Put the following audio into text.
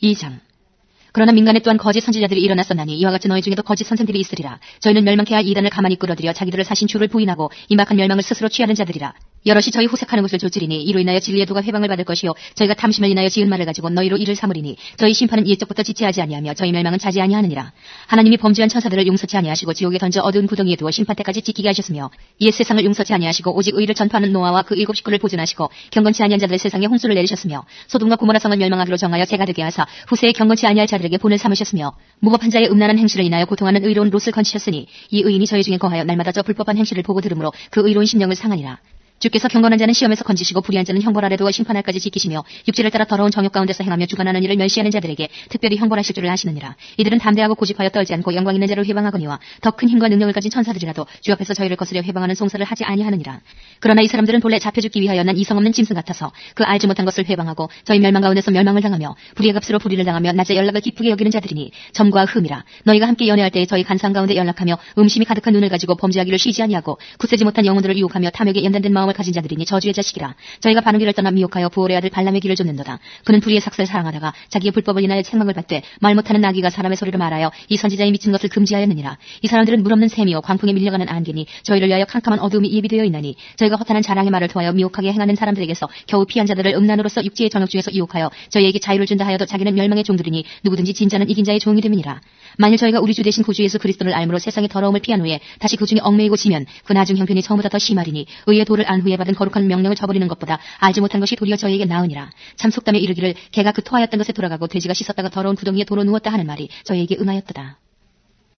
2장. 그러나 민간에 또한 거짓 선지자들이 일어났었나니 이와 같이 너희 중에도 거짓 선생들이 있으리라. 저희는 멸망케 할 이단을 가만히 끌어들여 자기들을 사신 주를 부인하고 임박한 멸망을 스스로 취하는 자들이라. 여럿이 저희 후색하는 것을 조치리니 이로 인하여 진리의 도가 회방을 받을 것이요 저희가 탐심을 인하여 지은 말을 가지고 너희로 이를 삼으리니 저희 심판은 옛적부터 지체하지 아니하며 저희 멸망은 자지 아니하느니라. 하나님이 범죄한 천사들을 용서치 아니하시고 지옥에 던져 어두운 구덩이에 두어 심판 때까지 지키게 하셨으며 옛 세상을 용서치 아니하시고 오직 의를 전파하는 노아와 그 7 식구를 보존하시고 경건치 아니한 자들의 세상에 홍수를 내리셨으며 소돔과 고모라 성을 멸망하기로 정하여 재가 되게 하사 후세에 경건치 아니할 자들에게 본을 삼으셨으며 무법한 자의 음란한 행실을 인하여 고통하는 의로운 롯을 건치셨으니 이 의인이 저희 중에 거하여 날마다 저 불법한 행실을 보고 들으므로 그 의로운 심령을 상하니라. 주께서 경건한 자는 시험에서 건지시고 불의한 자는 형벌 아래 두어 심판할까지 지키시며 육체를 따라 더러운 정욕 가운데서 행하며 주관하는 일을 멸시하는 자들에게 특별히 형벌하실 줄을 아시느니라. 이들은 담대하고 고집하여 떨지 않고 영광 있는 자를 회방하거니와 더 큰 힘과 능력을 가진 천사들이라도 주 앞에서 저희를 거스려 회방하는 송사를 하지 아니하느니라. 그러나 이 사람들은 본래 잡혀 죽기 위하여 난 이성 없는 짐승 같아서 그 알지 못한 것을 회방하고 저희 멸망 가운데서 멸망을 당하며 불의의 값으로 불의를 당하며 낮에 연락을 기쁘게 여기는 자들이니 점과 흠이라. 너희가 함께 연애할 때에 저희 간상 가운데 연락하며 음심이 가득한 눈을 가지고 범죄하기를 쉬지 아니하고 굳세지 못한 영혼들을 유혹하며 탐욕에 연단된 마음을 가진 자들이니 저주의 자식이라. 저희가 바른 길을 떠나 미혹하여 부올의 아들 발람의 길을 쫓는도다. 그는 불의의 삭슬을 사랑하다가 자기의 불법을 인하여 생각을 받되 말 못하는 나귀가 사람의 소리를 말하여 이 선지자의 미친 것을 금지하였느니라. 이 사람들은 물없는 샘이요 광풍에 밀려가는 안개니 저희를 위하여 캄캄한 어두움이 예비되어 있나니 저희가 허탄한 자랑의 말을 통하여 미혹하게 행하는 사람들에게서 겨우 피한 자들을 음란으로서 육지의 정욕 중에서 유혹하여 저희에게 자유를 준다 하여도 자기는 멸망의 종들이니 누구든지 진자는 이긴 자의 종이 됨이니라. 만일 저희가 우리 주 대신 구주 예수 그리스도를 알므로 세상의 더러움을 피한 후에 다시 그 중에 얽매이고 지면 그 나중 형편이 처음보다 더 심하리니 의의 도를 안 후에 받은 거룩한 명령을 저버리는 것보다 알지 못한 것이 도리어 저희에게 나으니라. 참 속담에 이르기를 개가 그 토하였던 것에 돌아가고 돼지가 씻었다가 더러운 구덩이에 도로 누웠다 하는 말이 저희에게 응하였도다.